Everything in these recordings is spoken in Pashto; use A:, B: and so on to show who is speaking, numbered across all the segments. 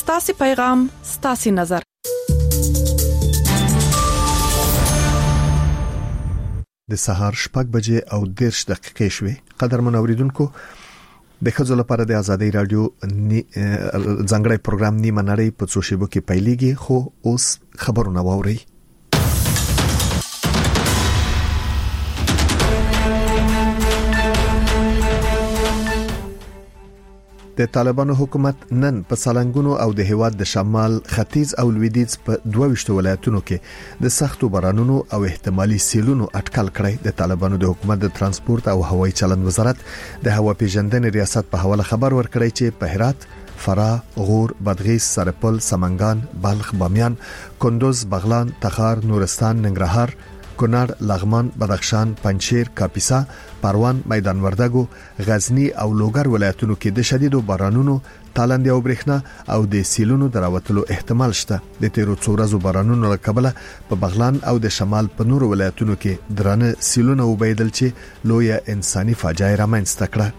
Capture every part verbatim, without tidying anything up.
A: ستاسو پیغام ستاسو نظر.
B: د سهار شپږ بجې او دېرش دقیقې شوې. قدرمن اوریدونکو، د ښځو لپاره د ازادۍ رادیو ځانګړی پروګرام نیمه نړۍ په څو شیبو کې پیلېږي، خو اوس خبرونه واورئ. د طالبانو حکومت نن په سالنګونو او د هیواد د شمال، ختیځ او لویدیځ په دوه ویشت ولایتونو کې د سختو بارانونو او احتمالي سیلونو اټکل کړی. د طالبانو د حکومت د ترانسپورت او هوایي چلند وزارت د هوا پیژندنې ریاست په حواله خبر ورکړی چې په هرات، فراه، غور، بادغیس، سرپل، سمنګان، بلخ، بامیان، کندوز، بغلان، تخار، نورستان، ننګرهار، کونړ، لغمان، بدخشان، پنجشیر، کاپیسا، پروان، میدان وردګو، غزنی او لوګر ولایتونو کې د شدیدو بارانونو، تالند او برېښنا او د سیلونو دراوتلو احتمال شته. د تیرو څو ورځو بارانونو له کبله په بغلان او د شمال په نورو ولایتونو کې درانه سیلونه وبېدل چې لویه انساني فاجعه رامنځته کړه.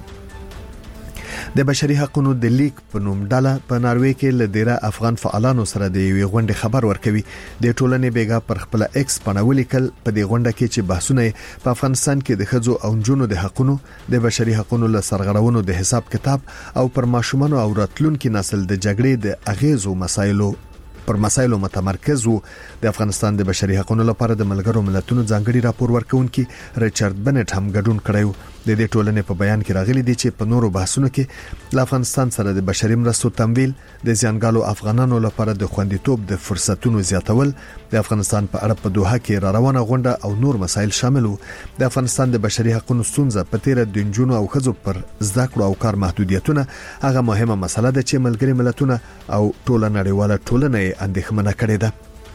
B: د بشري حقوقو د لیگ په نوم ډله په ناروې کې له ډیره افغان فعالانو سره د یوې غونډې خبر ورکوي. د ټولنې بیګا پر خپل ایکس باندې لیکل په دې غونډه کې چې بحثونه په افغانستان کې د ښځو او نجونو د حقوقو، د بشري حقوقو له سرغړونو د حساب کتاب او پر ماشومان او راتلونکو نسل د جګړې د اغیزو مسایلو پر مسایلو متمرکز وو. د افغانستان د بشري حقوقو لپاره د ملګرو ملتونو ځانګړي راپور ورکونکي ریچارډ بنټ هم ګډون کړی. د دې ټولنې په بیان کې راغلي دي چې په نورو بحثونو کې د افغانستان سره د بشري مرستو تمویل، د ځانګالو افغانانو لپاره د خوندیتوب د فرصتونو زیاتول، د افغانستان په اړه په دوحه کې را روانه غونډه او نور مسایل شامل وو. د افغانستان د بشري حقوقو ستونزه په تیر د جنونو او خځو پر زده کړو او کار محدودیتونه هغه مهمه مسله ده چې ملګري ملتونه او ټوله نړیواله ټولنه اندېښمنه کړې ده.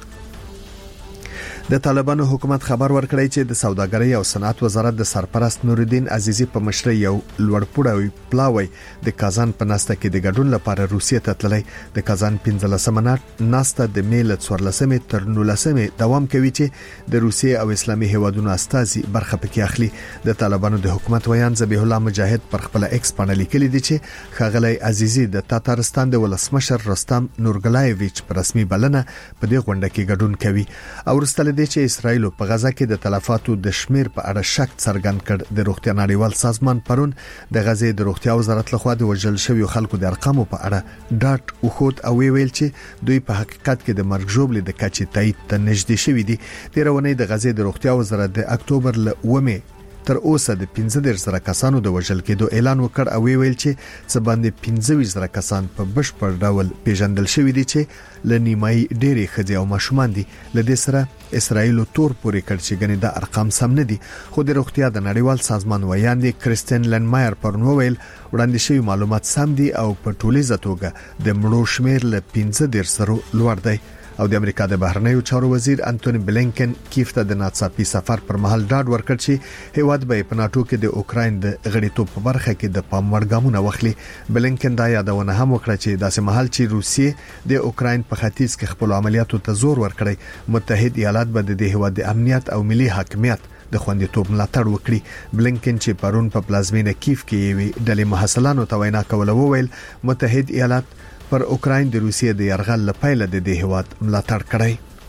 B: د طالبانو حکومت خبر ورکړی چې د سوداګرۍ او صنعت وزارت د سرپرست نورالدین عزیزی په مشرۍ یو لوړپوړی پلاوی د کازان په ناسته کې د ګډون لپاره روسیې ته تللی. د کازان پنځلسمه ناسته د میل څوارلسمې تر نولسمې دوام کوي چې د روسیې او اسلامي هیوادونو استازي برخه پکې اخلي. د طالبانو د حکومت ویان ذبیح الله مجاهد پر خپل ایکس باندې لیکلي دي چې ښاغلی عزیزی د تاتارستان د ولسمشر رستم نورګلایویچ په رسمي بلنه په دې غونډه کې ګډون کوي. او ورسته د چې اسرائیل په غزا کې د تلفاتو د شمیر په اړه شک څرګند کړ. د روغتیا نړیوال سازمان پرون د غزې د روغتیا وزارت لخوا د وژل شویو خلکو د ارقامو په اړه ډاټ وخت او ویل چې دوی په حقیقت کې د مرګ ژوبلې د کچې تایید ته نږدې شوي دي. تیرونه د غزې د روغتیا وزارت د اکتوبر ل اومه تر اوسه د پنځه دېرش زره کسانو د وژل کېدو اعلان وکړ او ویل چې څه باندې پنځه ویشت زره کسان په بشپړ ډول پیژندل شوي دي چې لنیمای ډېری ښځې او ماشومان دي. لدې سره اسرائیل تور پورې کړ چې ګنې دا ارقام سم نه دي. خو د روغتیا د نړیوال سازمان ویاندې کریستین لنمایر پرون وویل وړاندې شوی معلومات سم دي او په ټولیزه توګه د مړو شمیر له پنځه دېرش زره لوړ دی. او د امریکا د بهرنیو چارو وزیر انټونی بلینکن کیف ته د ناڅاپي سفر پر مهال ډاډ ورکړ چې هیواد به په ناتو کې د اوکراین د غړیتوب په برخه کې د پام وړ ګامونه واخلي. بلینکن دا یادونه هم وکړه چې داسې مهال چې روسیې د اوکراین په ختیځ کې خپل عملیاتو ته زور ورکړي، متحد ایالات به د هیواد د امنیت او ملي حاکمیت د خوندیتوب ملاتړ وکړي. بلینکن چې پرون په پلازمینه کیف کې یوې ډلې محصلانو ته وینا کوله وویل متحد ایالات پر اوکراین د روسیې د یرغل لپاره د دې هیواد ملاتړ کړی.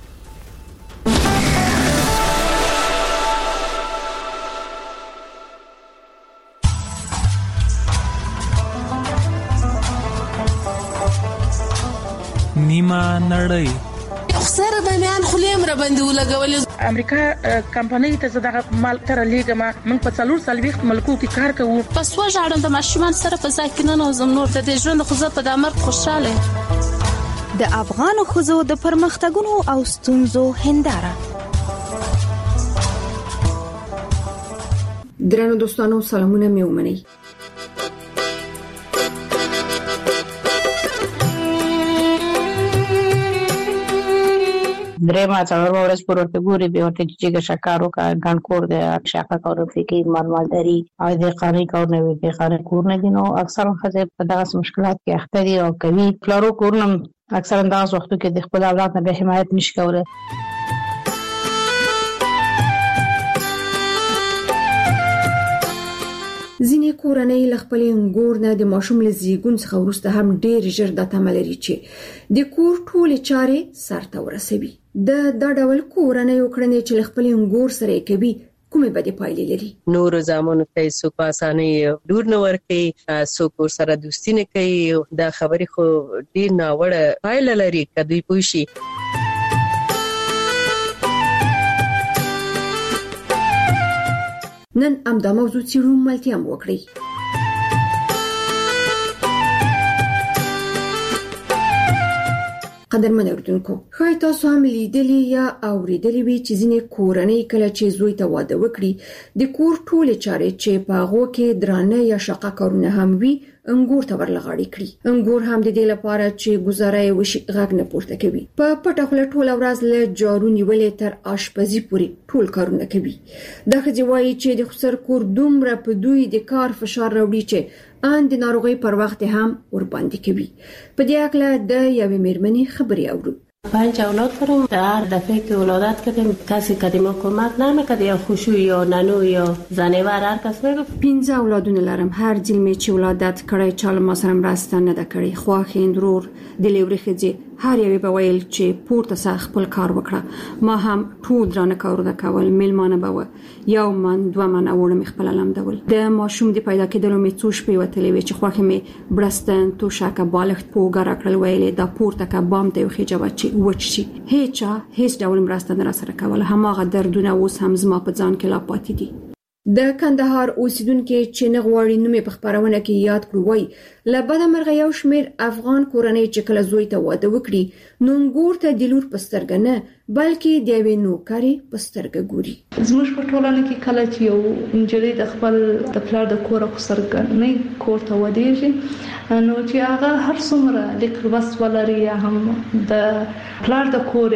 C: نیمه نړۍ
D: سره د میان خلیم را باندې ولګولې.
E: امریکا کمپنۍ ته زداغه مال تر لیګما موږ په څلور سلويخت ملکو کې کار کوو.
D: پس وژاړم د ماشومان سره په ځای کې نه نوزم نور د دې ژوند خو زه په دامر خوشاله.
F: د افغان خزو د پرمختګونو او ستونزو هنداره.
G: درنو دوستانو سلامونه مې ومنئ.
H: درېما څلور ورځې پر ورته ګوري به ورته چې شکارو کا ګانکور د شاکا کور فکر مالمالداري او د قانوني کور نه وي قانوني کور نه دي. نو اکثر خزه په دغه مشکلات کې اخته دي او کوي پلارو کورنم اکثر انداز وختو کې د خپل اولاد نه به حمایت نشي کوله.
G: ځینې کورنۍ له خپل انګور نه د ماشوم له زیږون څخه وروسته هم ډېر ژر د تمه لري چې د کور ټولې چارې سرته ورسوي. د دا ډول کورنۍ کړنې چې له خپل انګور سره کوي کومې بدې پایلې لري؟
I: نور زامنو ته څوک په اسانۍ ډور نه ورکوي، څوک سره دوستي نه کوي. دا خبرې خو ډېر ناوړه پایله لري که دوی پوه شي.
G: نن همدا موضوع څېړو، ملتیا مو وکړئ. قدرمن اوریدونکو، ښایي تاسو هم لیدلی یا اوریدلی وي چې ځینې کورنۍ کله چې زوی ته واده وکړي د کور ټولې چارې چې په هغو کې درانه یا شاقه کارونه هم وي انګور ته ورلغاړي کړي. انګور هم د دې لپاره چې گزاره یې وشي غږ نه پورته کوي. په پټه خوله ټوله ورځ له جارو نیولې تر آشپزي پورې ټول کارونه کوي. دا ښځې وایي چې د خسر کور دومره په دوی د کار فشار راوړي چې ان د ناروغۍ پر وخت هم ورباندې کوي. په دې اړه د یوې میرمنې خبرې اورو.
D: پنج اولاد دارم. در دفعه که ولادت کردیم کسی که ما کمک نمیکرد، یا خوشو یا ننو یا زنیور هر کس میگفت.
G: پنځه اولادونه لرم. هر ځل می چې ولادت کړی چاله ما سره مرسته نه ده کړې. خواخیند ورور د لوري ښځې هر یوې به ویل چې پورته سه خپل کار وکړه. ما هم ټول درانه کارونه کول. میلمانه به و یو من دوه من اوړه خپل لمدول. د ماشوم د پیدا کېدلو می څو شپې وتلې وې چې خواخې می برستن تو شاکه بالښت پوګه راکړل ویلې دا پورته کا بام ته خېجه چې وچ شي. هیڅ هیڅ ډول مرسته نه را سره کوله. هماغه دردونه اوس هم زما په ځان کې لا پاتې دي. د کندهار اوسیدونکو چې نه غواړي نومې په خبرونه کې یاد کړو وای له بده مرغه یو شمېر افغان کورنۍ چې کله زوی ته واده وکړي نو انګور ته د لور په سترګه نه بلکې د یوې نوکرې په سترګه ګوري.
J: زموږ په ټولنه کې کله چې یو نجلۍ د خپل د پلار د کور په سترګه نه کور ته ودیږي نو چې هغه هر څومره لیکل بس ولري یا هم د پلار د کور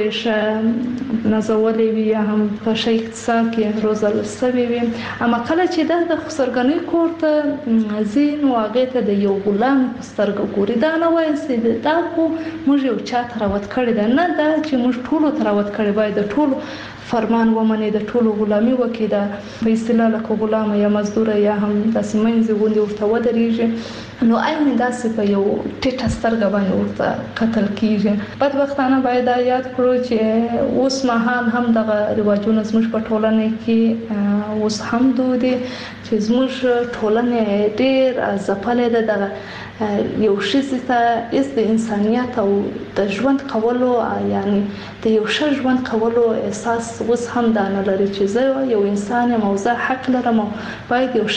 J: شه نازولې وي یا هم په شي اقتصاد کې روزل سوي وي، اما کله چې د خسرګنۍ کور ته زین واغې ته د یو غلام په سترګه ګوري دا نه وایي چې دا خو موږ یو چا تراوت کړی دا نه دا چې موږ ټول تراوت کړی باید د ټول فرمان ومني د ټولو غلامي وکیده په اصطلاح لکه غلام یا مزدور یا هم د سیمنځ غوندي ورته ودرېږي نو اېمه داسې په یو ټیټه سترګه باندې ورته قتل کیږي. بدبختانه باید یاد کړو چې اوس مهال هم دغه رواجونه زموږ په ټولنه کې اوس هم دودي چې زموږ ټولنه ډېر ځپلې ده د یو شي ته اس د انسانيت او د ژوند کولو یعنی د یو ښه ژوند کولو احساس اوس هم دا نه لري چې زه یو انسان یم او زه حق لرم باید یو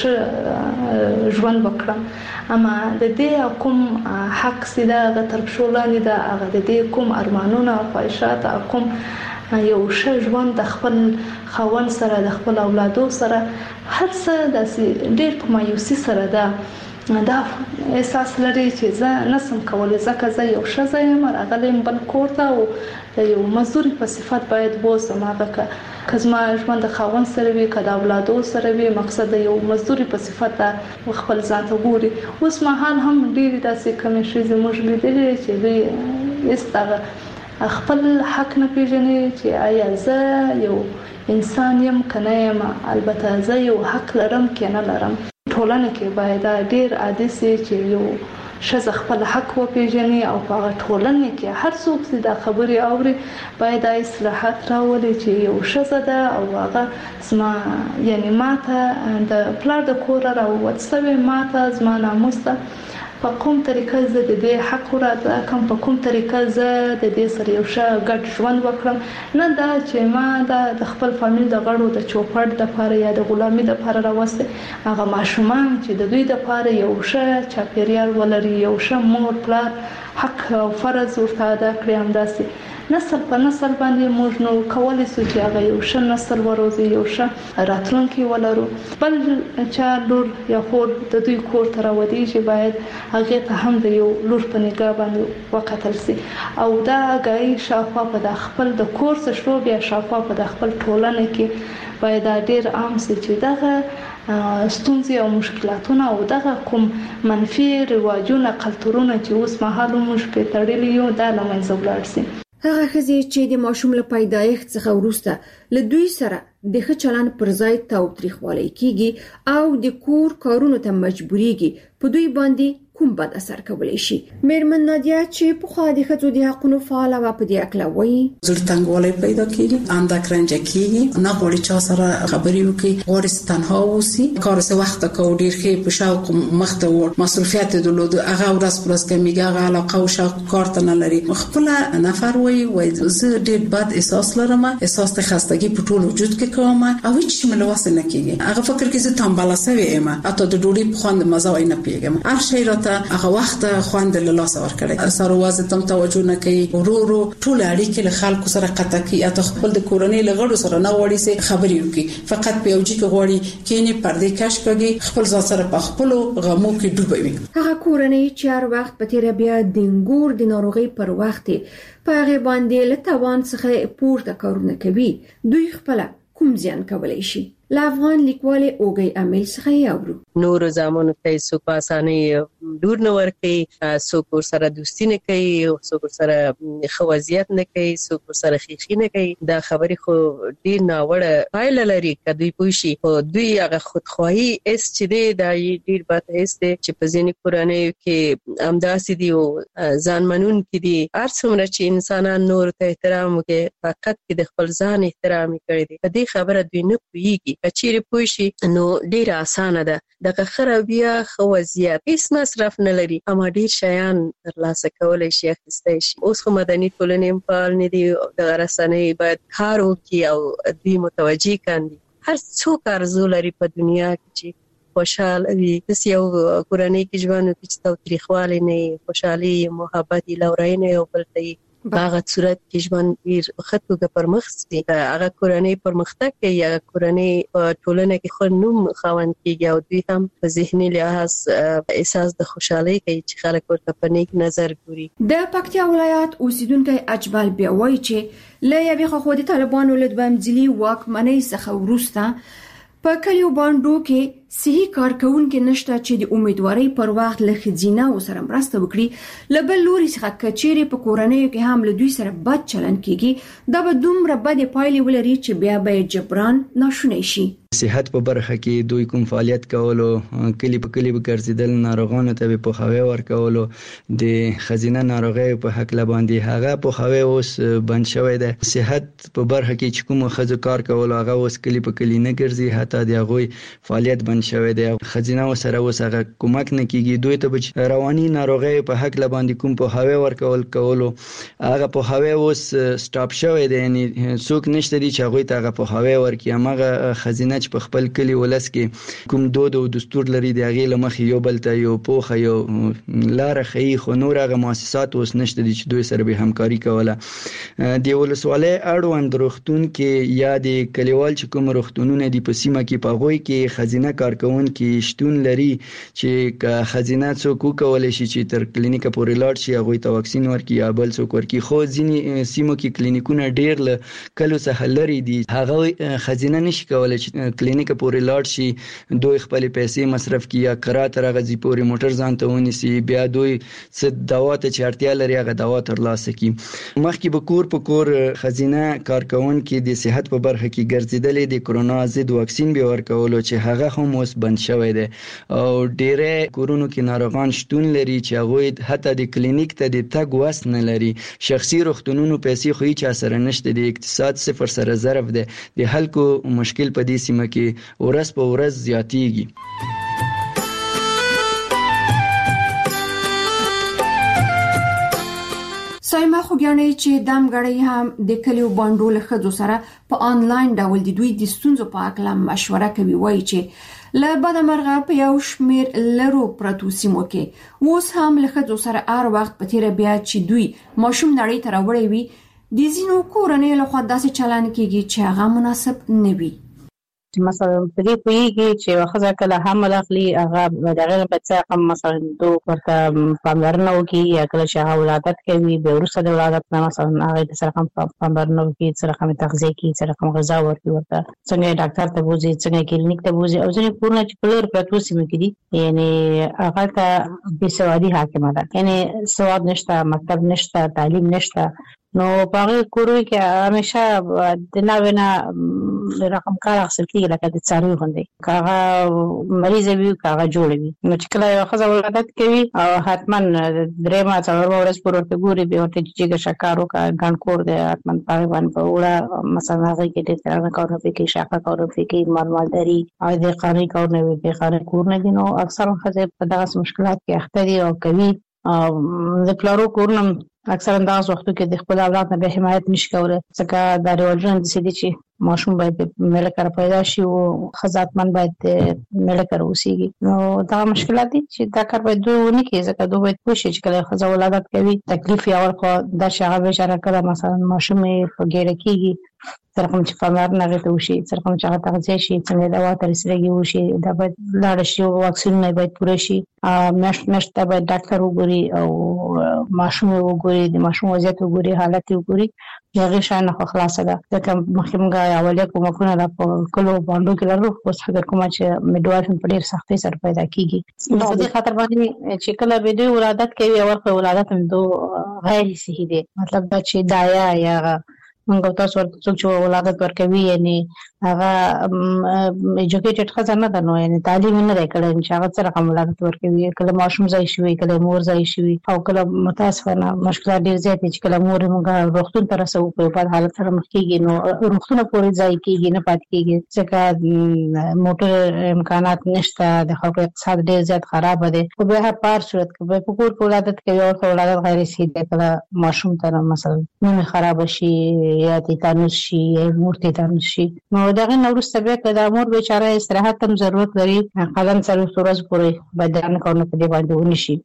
J: ښه ژوند وکړم. اما د دې کوم حق سیده د تر شولانې د هغه د دې کوم ارمانونه او خواهشات کوم یو ښه ژوند د خپل خاوند سره د خپل اولادو سره هر څه د ډېر په مایوسي سره ده دا احساس لري چې زه نسم کولای ځکه زه یو ښځه یم راغلم بل کور ته او د یو مزدور په صفت باید بوزم هغه که زما ژوند د خاوند سره وي که د اولادو سره وي مقصد د یو مزدور په صفت خپل ځان ته ګوري. اوس مهال هم ډېرې داسې کمې ښځې موږ لیدلې چې دوی هېڅ خپل حق نه پیژني چې آیا زه یو انسان یم که نه یم، البته زه یو حق لرم که نه لرم. ټولنه کې باید ډېر عادي سي چې یو ښځه خپل حق وپیژني او په هغه ټولنه کې هر څوک چې دا خبرې اوري باید اصلاحات راولي چې یو ښځه ده او هغه زما یعنی ماته د پلار د کوره راووت سوی ماته زما ناموس ده په کوم طریقه زه د دې حق راته کوم په کوم طریقه زه د دې سره یو ښه ګډ ژوند وکړم، نه دا چې ما د خپل فامیل د غړو د چوپړ د لپاره یا د غلامي د لپاره راوستي هغه ماشومان چې د دوی د لپاره یو ښه چاپیریال ولري یو ښه مور پلار حق او فرض ورته ادا کړي. همداسې نسل په نسل باندې موږ نو کولی شو چې هغه یو ښه نسل وروزي یو ښه راتلونکی ولرو. بل چا لور یا خور د دوی کور ته راودیږي باید هغه ته هم د یو لور په نگاه باندې وکتل سي او دا غي شافه په د خپل د کور څخه شروع بیا شافه په د خپل ټولنه کې باید ډېر عام سي چې دغه ستونزې او مشکلاتونه او دغه کوم منفي رواجونه کلتورونه چې اوس مهال موږ په تړلي یو دا لمنځه ولاړ سي.
G: هغه ښځې چې د ماشوم له پیدایښت څخه وروسته له دوی سره د ښه چلند پر ځای تاوتریخوالی کیږي او د کور کارونو ته مجبوریږي په دوی باندې کوم بد اثر کولی شي. میرمن نادیا چې په خوا د ښځو د حقونو فعاله و په دې اکله وایي
K: زړه تنګوالی پیدا کیږي، اندک رنجه کیږي، نه غواړي چا سره خبرې وکړي، غواړي تنها اوسي، کار څه وخت کو ډیر ښه په شوق مخته ور مصرفیات درلود، هغه ورځ پر ورځ کمیږي، هغه علاقه او شوق کار ته نه لري. خپل نفر وایي وایي زه ډیر بد احساس لرم، احساس د خستګي په ټول وجود کې کوم او هیڅ مې له واسه نه کیږي. هغه فکر کوي زه تنبله سوی یم، اته د ډوډۍ په خوند مزه وای نه پیګم، هر شی راته هغه وخت خوند له لاس ور کړی، سره وازه تم توجه نه کوي، ورورو ټول اړیکې له خلکو سره قطع کوي، اته خپل د کورنۍ لغړو سره نه وړي سي خبري وکي، فقط په یوجي کې غوړي کینی پردې کش کوي، خپل ځان سره په خپل غمو کې ډوبوي.
G: هغه کورنۍ چې هر وخت په تیر بیا د انګور د ناروغي پر وخت په هغه باندې له توان څخه پورته کارونه کوي، دوی خپل کوم زیان کولای شي؟ له افغان لیکوال اوګي امیل څخه یاورو.
I: نور زمانو ته څوک په اسانۍ دور نه ورکي، څوک سره دوستی نه کوي، څوک سره خوازیت نه کوي، څوک سره خيخي نه کوي. دا خبرې خو ډیر ناوړه پایله لري کدی پوښي او دوی هغه خودخواهی اس چې دی دا ډیر بد اس دی چې په ځینې کورنۍ کې امداسي دی او ځانمنون کې دی. هر څومره چې انسانان نور ته احترام کوي فقط کې د خپل ځان احترام کوي. په دې خبره دوی نه پوهیږي. کچېره پوښي نو ډیر اسانه ده دغه خرابیا خو وضعیت هیڅ مصرف نه لري اما ډیر شیان ترلاسه کولای شي اخیستای شي. اوس خو مدني ټولنې په اړه نه دی د رسنۍ باید کار وکړي او دوی متوجي کاندي. هر څوک ارزو لري په دنیا کې چې خوشاله وي. د یو کورنۍ کې ژوند کې چې تاریخوالي نه خوشحالي محبت لورینه او بلته هغه صورت کې ژوند ډیر خطوګه پرمخ سي. هغه کورنۍ پرمختګ کوي، هغه کورنۍ په ټولنه کې خو نوم خوند کیږي او دوی هم په ذهني لحاظ احساس د خوشحالي کوي چې خلک ورته په نیک نظر ګوري.
G: د پکتیا ولایت اوسیدونکو اجمل بیا وایي چې له یوې خوا د طالبانو له دوامځلي واکمنۍ څخه وروسته په کلیو باندې کې صحیح کارکونکو نشته چې د امیدواري پر وخت له خزینه او سره مرسته وکړي. لبل لوري څخه کچېره په کورنۍ کې هم له دوی سره بد چلند کیږي. دا به دومره بد پایلې ولري چې بیا به جبران ناشونی شي.
L: صحت په برخه کې دوی کوم فعالیت کولو، کلی په کلی به ګرځیدل، ناروغانو ته په خوي ورکولو، د خزینه ناروغي په حق لباندې هغه په خوي اوس بند شوی دی. صحت په برخه کې چې کوم خزو کار کولو هغه اوس کلی په کلی نه ګرځي، حتی د هغه فعالیت بند شوی دی. خزینه سره اوس هغه کومک نه کیږي. دوی ته رواني ناروغي په حق لباندې کوم په خوي ورکول کولو هغه په خوي اوس سټاپ شوی دی. یعنی څوک نشته چې هغه ته هغه په خوي ورکي. هغه خزینه په خپل کلی ولس کې کوم دود او دستور لري د هغه لمخ یو بل ته یو پوخه یو لار خي خو نور هغه مؤسسات اوس نشته چې دوی سره به همکاري کوله. د ولسوالۍ اړوند روغتون کې یا د کلیوال چې کوم روغتونونه دی په سیمه کې په غوي کې خزینه کارکون کې شتون لري چې خزینه څوک کولای شي چې تر کلینیک پورې لاړ شي هغه ته واکسین ورکړي یا بل څوک ورکړي. خو ځینې سیمو کې کلینیکونه ډیر ل کلو څخه لري دي، هغه خزینه نشي کولای چې کلینیک پورې لاړ شي، دوی خپل پیسې مصرف کړي یا کرا تر غزي پورې موټر ځان ته ونیسي، بیا دوی څه دوا ته چې اړتیا لري هغه دوا ترلاسه کړي. مخکې به کور په کور خزینه کارکون کې د صحت په برخه کې ګرځیدلې د کرونا ضد واکسین به ورکولو چې هغه هم اوس بند شوی دی او ډېر کورونو کې ناروغان شتون لري چې هغه حتی د کلینیک ته د تګ وس نه لري. شخصي روغتونونو پیسې خو هیڅ اثر نشته، د اقتصاد صفر سره ضرب دی. د خلکو مشکل په دې سیمه کې ورځ په ورځ زیاتیږي.
G: سایما خوګیانې چې دام غړی هم د کلیو باندې له خځو سره په آنلاین ډول د دوی د ستونزو په اړه مشوره کوي. وایي چې له بده مرغه په یو شمیر لرو پرتو سیمو کې اوس هم له خځو سره هر وخت په تیر بیا چې دوی ماشوم نړۍ ته راوړي وي د زینو کورنۍ له خوا داسې چلند کیږي چې هغه مناسب نه وي.
H: مثلا په دې کوي چې واخذ کله حمل اخلي هغه دغه بچا کوم مثلا دوه ورته پاملرنه وکي یا کله چې هغه ولادت کوي به ورسره د ولادت نه مثلا هغه سره کوم پاملرنه وکي، سره کوم تغذیه کوي، سره کوم غذا ورکوي، ورته څنګه ډاکټر ته بوزي، څنګه کلینیک ته بوزي. او ځینې کورونه چې په لور پرتو سیمه کې دي یعنی هغه ته بې سوادي حاکمه ده، یعنی سواد نشته، مکتب نشته، تعلیم نشته، نو باغې کورو کې همیشه د ناوینه رقم کار اخیستل کیږي لکه د څاروي غوندې کاغه مریض وي کاغه جوړ وي نو چې کله یو ښځه ولادت کوي او حتما درېیمه څلورمه ورځ پورې ورته ګوري بیا ورته چې شکر وکړه ګڼ کور دی حتما په هغې باندې په وړه مثلا هغې کې ډېر درانه کارونه پرې کوي شاقه کارونه پرې کوي مالمالداري او د قانوني کارونه وي د قانوني کورونه دي نو اکثرا ښځې په دغسې مشکلات کې اخته دي او کوي د پلارو کورونه اکثرا دغه وختو کې د خپل اولاد نه به حمایت نشي کولی ځکه دا رواجونه داسې دي چې ماشوم باید میړه کره پیدا شي او ښځه حتما باید میړه کره اوسېږي نو دغه مشکلات دي چې دا کار باید دوی ونه کړي ځکه دوی باید پوه شي چې کله ښځه ولادت کوي تکلیف یې اول خو دا چې هغه بېچاره کله مثلا ماشوم یې په ګېډه کېږي سره کوم چې پاملرنه هغې ته وشي سره کوم چې هغه تغذیه شي څنګه دوا ته رسېدګي وشي دا باید لاړه شي او واکسینونه باید پوره شي میاشت میاشت ته باید ډاکټر وګوري او ماشوم یې وګوري د ماشوم وضعیت وګوري حالت یې وګوري د هغې شیانو خو خلاصه ده ځکه مخکې موږ اولیه کومکونه دا په کلو بانډو کې لرو اوس فکر کومه چې میډوایف په ډېر سختۍ سره پیدا کېږي نو په دې خاطر باندې چې کله به دوی ولادت کوي اول خو ولادت هم دو غیر صحي دی مطلب دا چې دایا یا موږ تاسو ورته څوک چې ولادت ورکوي یعنی هغه ایجوکیټډ ښځه نه ده نو یعنی تعلیم نه دی کړی چې هغه څه رقم ولادت ورکوي کله ماشوم ځای شوي کله مور ځای شوي او کله متاسفانه مشکلات ډېر زیات دي چې کله مور موږ روغتون ته رسوو په بد حالت سره مخ کېږي نو روغتونه پورې ځای کېږي نه پاتې کېږي ځکه موټر امکانات نشته د خلکو اقتصاد ډېر زیات خرابه دی خو بیا په هر صورت کې به په کور کې ولادت کوي او ولادت غیر صحي دی کله ماشوم ته مثلا نیمه خرابه شي یا تیتانوس شي یا مور تیتانوس شي نو دغه نو وروسته بیا که د مور بیچاره استراحت هم ضرورت لري قلم څلوېښت ورځې پورې باید درانه کارونه په دې باندې ونشي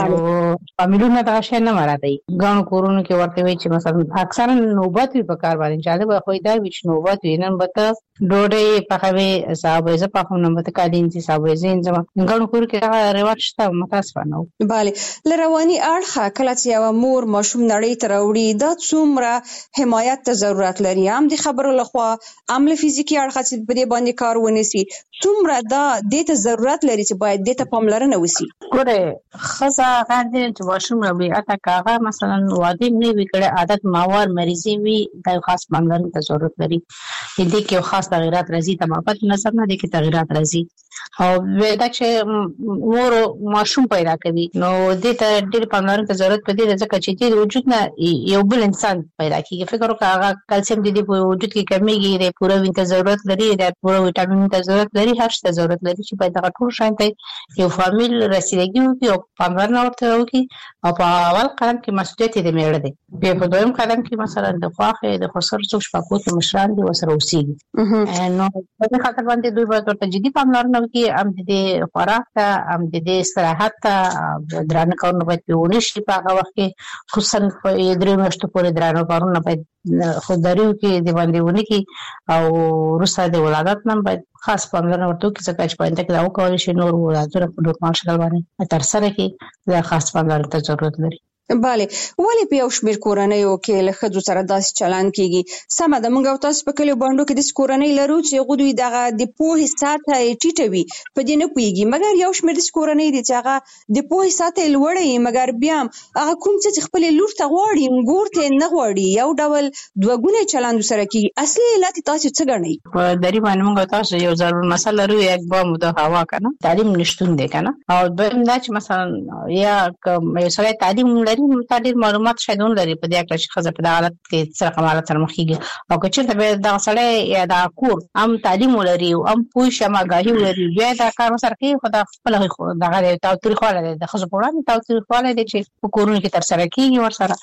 H: نو فامیلونه دغه شی نه مراتی ګڼو کورونو کې ورته وایي چې مثلا اکثرا نوبت وي په کار باندې جالبه خو دا وي چې نوبت وي نن به ته ډوډۍ پخوې صاحب زه پخوم نن به ته کالین چې صاحب زه انځم ګڼو کور کې دغه رواج شته متاسفانه
M: بله له رواني اړخه کله چې یوه مور ماشوم نړۍ ته راوړي دا څومره حمایت ته ضرورت لري هم د خبرو لخوا هم له فزیکي اړخه چې په دې باندې کار ونیسي څومره دا دې ته ضرورت لري چې باید دې ته پاملرنه وشي
H: ګوره ښځه هغه دی چې ماشوم راوړي حتی که هغه مثلا واده نه وي کړی عادت ماوار مریضي وي دا یو خاص پاملرنې ته ضرورت لري دې کې یو خاص تغیرات راځي تمامت نظر نه دي کې تغیرات راځي او دا چې مور ماشوم پیدا کوي نو دې ته ډېر پاملرنې ته ضرورت پدې ده ځکه چې دې وجود نه یو بل انسان پیدا کېږي فکر وکړه هغه کلسیم د دې په وجود کې کمیږي د پوره وینې ته ضرورت لري د پوره ویټامین ته ضرورت لري هر څه ته ضرورت لري چې باید دغه ټول شیان ته یو فامیل رسیدګي وکړي او پاملرنه ورته وکړي او په اول قدم کې مسؤلیت یې د میړه دی بیا په دویم قدم کې مثلا د خواښې د خسر څوک شپږ کې مشران دي ورسره اوسېږي نو په دې خاطر باندې دوی باید ورته جدي پاملرنه وکړي هم د دې خوراک ته هم د دې استراحت ته درانه کارونه باید پرې ونه شي په هغه وخت کې خصوصا په درې میاشتو پورې درانه کارونه باید خودداري وکړي د باندې ونه کړي او وروسته د ولادت نه باید خاص پاملرنه ورته وکړي ځکه چې په آینده کې دا وکولی شي نور ولادتونه په نورمال شکل باندې ترسره کړي دا خاص پاملرنې ته ضرورت لري
M: بله ولې په یو شمېر کورنیو کې له ښځو سره داسې چلند کېږي سمه ده موږ او تاسو په کلیو بانډو کې داسې کورنۍ لرو چې هغوی دوی دغه د پوهې سطحه یې ټیټه وي په دې نه پوهېږي مګر یو شمېر داسې کورنۍ دي چې هغه د پوهې سطحه یې لوړه وي مګر بیا هم هغه کوم څه چې خپلې لور ته غواړي ګور ته یې نه غواړي یو ډول دوه ګونی چلند ورسره کېږي اصلي علت یې تاسو څه ګڼئ
H: په دري باندې موږ او تاسو یو ضرور مسله لرو یک بام د هوا که نه تعلیم نشتون دی که نه او دویم دا چې مثلا یا که یو سړی تعلیم لري تا ډېر معلومات شاید ونه لري په دې هکله چې ښځه په دغه حالت کې څه رقم حالت سره مخ کېږي او که چېرته بیا دغه سړی یا دغه کور هم تعلیم ولري هم پوه شي هم آګاهي ولري بیا دا کار ورسره کوي خو دا خپله دغه دی تاوتریخوالی دی د ښځو په وړاندې تاوتریخوالی دی چې په کورونو کې ترسره کېږي ورسره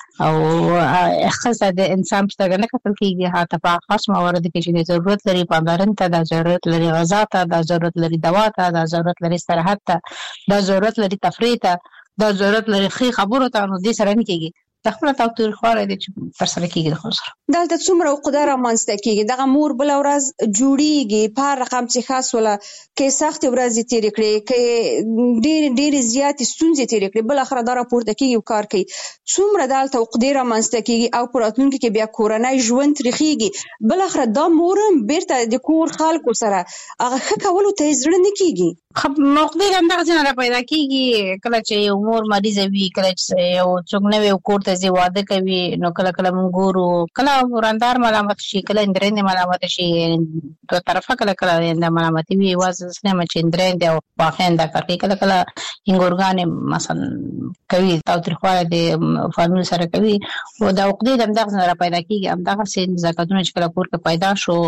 H: او ښځه د انسان په سترګه نه کتل کېږي حتی په خاص مواردو کې چې ضرورت لري پاملرنې ته دا ضرورت لري غذا ته دا ضرورت لري دوا ته دا ضرورت لري استراحت ته دا ضرورت لري تفریح ته دا ضرورت لري ښې خبرو ته نو دې سره نه کېږي د خپله تاوتریخوالی دی چې ترسره کېږي د ښځو سره
M: دلته څومره عقده رامنځته کېږي دغه مور بله ورځ جوړېږي په هر رقم چې خاص وله که یې سختې ورځې تېرې کړې که یې ډېرې ډېرې زیاتې ستونزې تېرې کړې بالاخره دا راپورته کېږي او کار کوي څومره دلته عقدې رامنځته کېږي او په راتلونکي کې بیا کورنی ژوند تریخېږي بالاخره دا مور هم بېرته د کور خلکو سره هغه ښه کولو ته یې زړه نه کېږي
H: خب نقطې همدغه څنګه پیدا کیږي کله چې یو مور مریض وي کله چې یو څوک نوی کور ته ځي واده کوي نو کله کله موږ ګورو کله ورندار ملامت شي کله اندرند ملامت شي دوه طرفه کله کله اند ملامت وي واسه سنه چې اندرند او واخند کوي کله کله انګورګان مثلا کوي او ترخواله د فامیل سره کوي او دا عقدې همدغه څنګه پیدا کیږي همدغه سین زکاتونه چې کله کور کې پیدا شو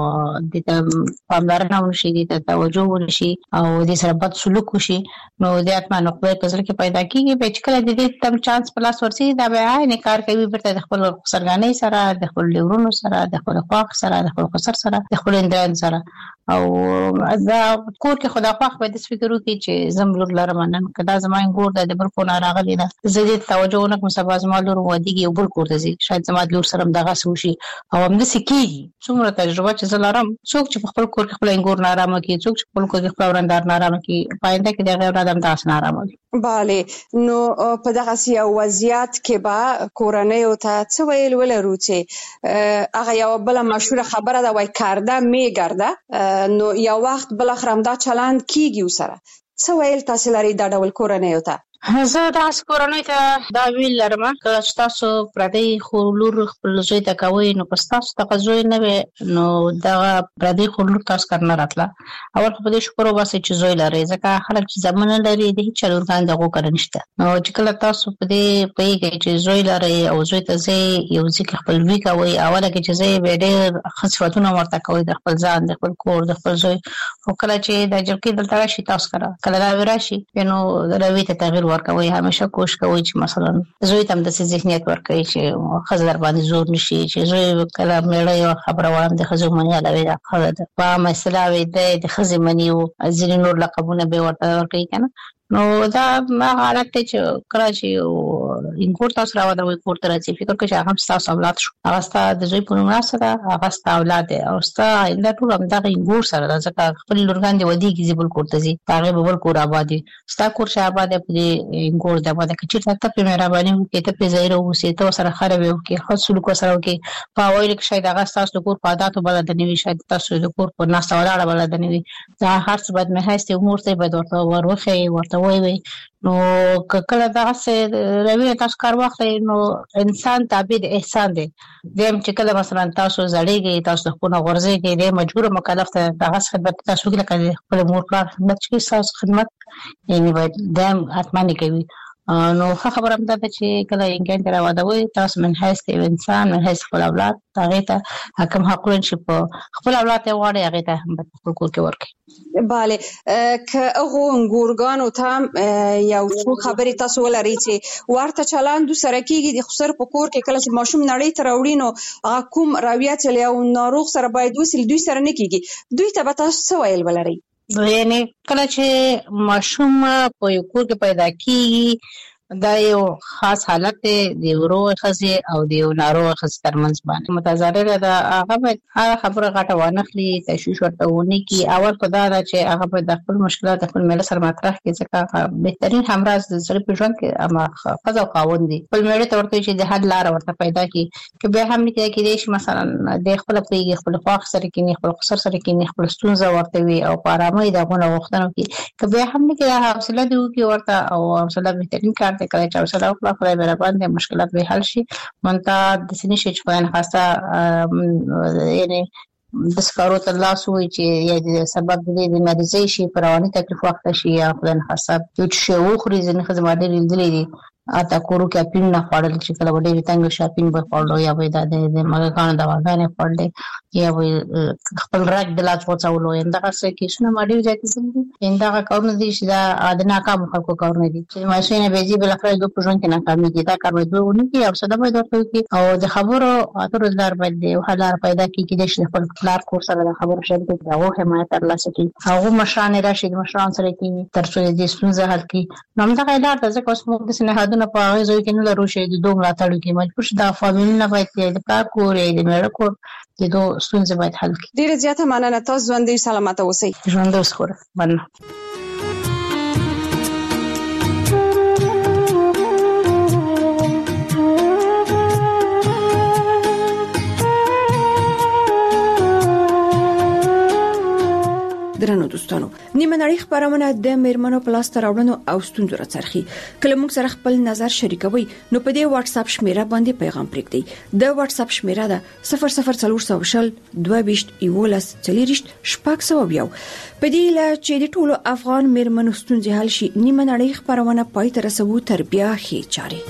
H: د پاملرنه ونشي د توجه ونشي او د سره بد سلوک وشي نو د اتمه نقطه په ځل کې پیدا کیږي چې کله د دې تم چانس پلاس ورسي دا به عین کار کوي برته د خپل خسرګانۍ سره د خپل لورونو سره د خپل خواخ سره د خپل خسر سره د خپل اندران سره او دا کور کې خدا خواخ به د فکر وکړي چې زم لور لرم نن کدا زما ګور د بل کو نه راغلی دا زه دې توجه ونه کوم سبا زما لور ودیږي او بل کور ته ځي شاید زما لور سره دغه سوشي او هم د سکیږي څومره تجربه چې زلارم څوک چې خپل کور کې خپل ګور نه آرام کوي څوک چې خپل کور کې خپل ورندار نه آرام کوي پاینده کې د غیر آدم تاسو نه آرام کوي
M: bale نو په دغه سیاسي وضعیت کې به کورنۍ او ته څه ویل ولرو چې هغه یو بل مشهور خبره ده وای کارده میګرده نو یو وخت بل خرم دا چلند کیږي وسره څه ویل تاسو لري دا ډول کورنۍ او ته
H: زه دا کورنۍ ته دا ویل لرم چې تاسو پردي خلور خپل زوی ته کوي نو تاسو ته زوی نه وي نو دا پردي خلور تاسو کارنه راتله اول په دې شکر وباسئ چې زوی لري ځکه خلک چې زمونه لري د هیڅ چلورګان دغه کار نشته نو چې کله تاسو په دې پیګه چې زوی لري او زوی ته زی یو ځکه خپل وی کوي اوله کې چې زی به ډېر خصوصونه ورته کوي د خپل ځان د خپل کور د خپل زوی او کله چې د جلکې دلته راشي تاسو کړه کله دا ورشي نو روي ته تغیر ورکوي همیشه کوشش کوي چې مثلا زوی تم د ذهنیت ورکوي چې خزر باندې زور نشي چې زوی کله مړی او خبره وړم د خزو منی علاوه دا خبره ده په مسله وي د خزې منی او ځینې نور لقبونه به ورته ورکوي کنه نو دا ما حالت ته چې کله چې انګور تاسو راوړل وي کور ته راځي فکر کوي چې هغه تاسو اولاد شو هغه تاسو د زوی په نوم سره هغه تاسو اولاد او تاسو انده ټول هم دا انګور سره ځکه خپل لورګان دی ودی کیږي بل کور ته ځي هغه به بل کور آبادی تاسو کور شه آباد په انګور د آباد کې چې تاسو په مهرباني وکړئ ته په ځای راوځي ته سره خراب یو کې خاص سلوک سره وکړي په وایل کې شاید هغه تاسو د کور په عادت بلد نه وي شاید تاسو د کور په ناس ولاړ بلد نه وي دا هر څه باید مه هسته امور ته باید ورته ورخه ورته وای وي نو کله دا څه روي تاسو کار وخت نو انسان تابع د احسان دی دیم چې کله مثلا تاسو زړیږي تاسو خپل غرضه کې د مجبور مکلف ته دغه خدمت تاسو کې لکه خپل مور پلار خدمت کې تاسو خدمت یعنی باید دیم حتمانه کوي نو خبره هم ده چې کله انګان تر واده تاسو من حیث انسان من حیث خپل اولاد هغه ته حکم حقوق شي په خپل اولاد ته وړي هغه ته هم په کور کې ورکي
M: bale که هغه ګورګانو ته یو څو خبرې تاسو ولرئ چې ورته چلند سره کیږي د خسر په کور کې کله چې ماشوم نړۍ ته راوړي نو کوم راویات له یو ناروغ سره باید وسیل دوی سره نه کیږي دوی ته تاسو څه ویل ولرئ
H: یعنی کله چې ماشوم په یو کور کې پیدا کیږي دا یو خاص حالت دی د ورو خزې او د ناروغ خزې ترمنځ باندې متضرره ده هغه باید هغه خبره غټه وانخلي تشویش ورته ونی کی اول په دا چې هغه په خپل مشکلات خپل مله سره مطرح کړي ځکه بهترین همراز د سړي په ژوند کې اما خزه او خاوند دي خپل مله ته ورته چې د حد لار ورته پیدا کی چې به هم نه کېږي چې مثلا د خپل پیږي خپل خواخ سره کې خپل خسر سره کې خپل ستونزه ورته وي او په آرامۍ دغه وختونو کې چې به هم نه کېږي حوصله دی او ورته او حوصله بهترین کار ته کوي چې اوسه او خپل خپل باندې مشکلات به حل شي مونته د سینې شي چې خاصه یعنی د سکارو ته لاس وي چې یا سبب دې د مریضۍ شي پرواني تکلیف وخت شي یا خپل خاصه چې شی وخوري ځنه خدمات لیدلې دي اته کورو کې اپین نه خړل چې کله وړي وتنګ شاپین به خړلو یا به د مګه کان د واغانه خړل یا به خپل راګ د لاس وڅولو انده څه کې شنو ماډي ځاتې سم انده کارونه دي چې دا ادنا کار خلکو کارونه دي چې ماشینه به جی بل خپل د پروژن کې ناکامي دي دا کار به دوه کې او صدا به درته کې او د خبرو اترو دار باندې او حلار پیدا کیږي چې خپل خپل کور سره د خبرو شریک دي او حمایت ترلاسه کوي هغه مشران راشي مشران سره کې تر څو دې ستونزه حل کړي نو دا غیلار د ځکه اوس موږ د سنهادو نه په هغه ځای کې نه لرو شي د دوه ملاتړ کې مجبور شي د فامیل نه باید د پاک کور د مېړه کور د دوه ستونزې باید حل کړي
M: ډیره زیاته مننه تاسو ژوندۍ سلامت اوسئ
H: ژوند اوس خور مننه
G: درنو دوستانو نیمه نړۍ خبرونه د میرمنو په لاس راوړنو او ستونزو راڅرخي. کله موږ سره خپل نظر شریکوي نو په دې واتس اپ شمیره باندې پیغام پرېږدئ. د واتس اپ شمیره ده صفر صفر څلور سوه شل دوه ویشت یولس څلوریشت شپږ سوه یو. په دې لا چې د ټولو افغان میرمنو ستونزې حل شي نیمه نړۍ خبرونه پای ته رسوو تر بیا هي چاري.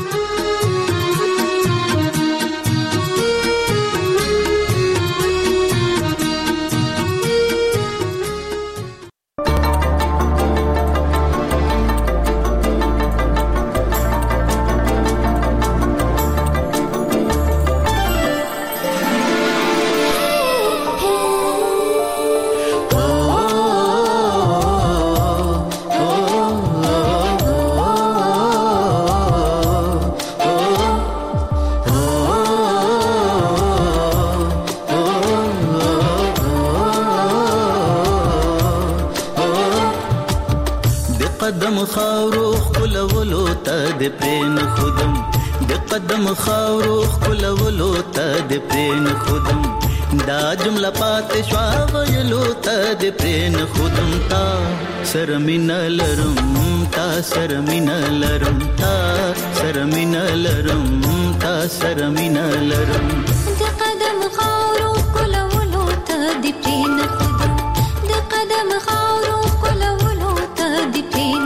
N: خاورو خلولو ته د پرین خودم د قدم خاورو خلولو ته د پرین خودم دا جمله پات شوا ویلو ته د پرین خودم تا سرمین لرم تا سرمین لرم تا سرمین لرم تا سرمین لرم
O: د قدم خاورو خلولو ته د پرین خودم د قدم خاورو خلولو ته د پرین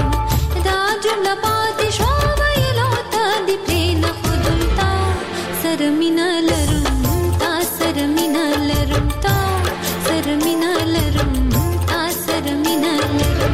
O: سرمینه لرم تا سرمینه لرم تا سرمینه لرم تا سرمینه لرم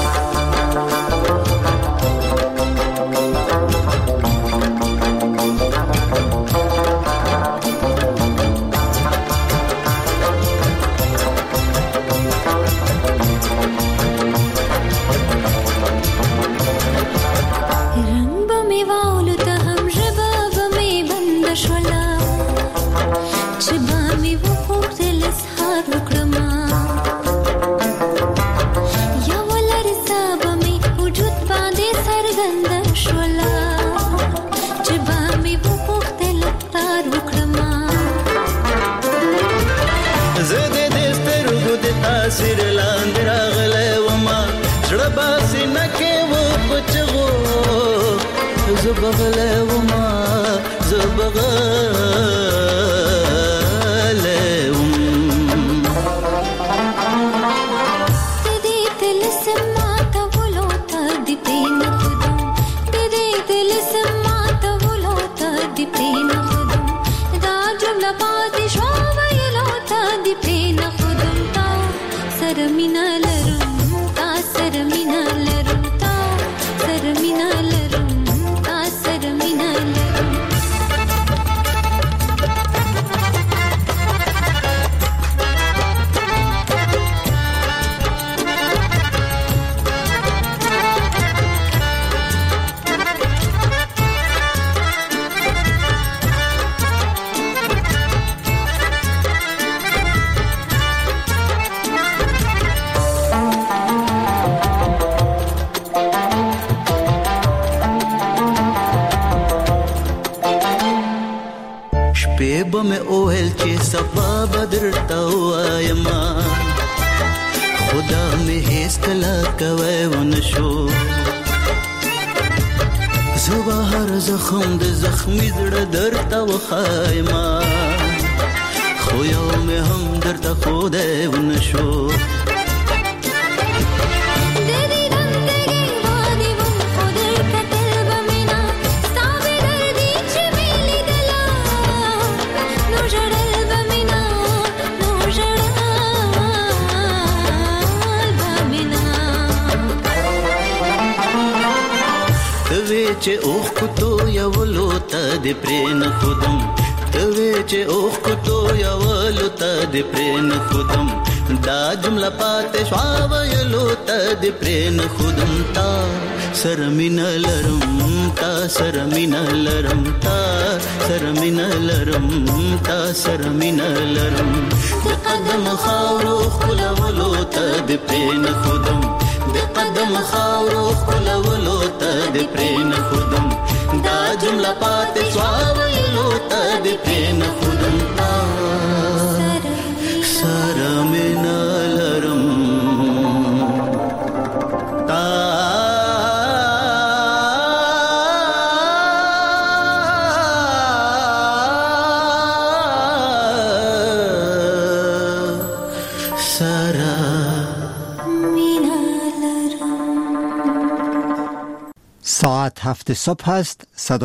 N: سر لاند راغله وما زړه باسي نکه و پچغو زبغله وما زبغله وم
O: دې دل سما ته ولو ته دې پین خودم دې دل سما ته ولو ته دې پین خودم دا جمله پاتې شو ویلو ته دې پین خودم سرمینه لرم تا سرمینه لرم تا سرمینه لرم تا سرمینه لرم
N: به مې اوهل چې صفا بدر تا وایما خدا مې هیڅ کلا کوي ونشو زه هر زخم د زخمي زړه درته وخایما خو یو مې هم درته خدای ونشو چې اوخ کوتو یولو ته د پرین خودم توی چې اوخ کوتو یولو ته د پرین خودم دا جمله پاتې شو ویلو ته د پرین خودم تا سرمین لرم تا سرمین لرم تا سرمین لرم تا سرمین لرم د قدم خاورو خلولو ته د پرین خودم د قدم خاورو خلولو ته د پرین خودم دا جمله پاتې شو ویلو ته د پرین خودم تا سرمین لرم
P: هفت صبح است. صدا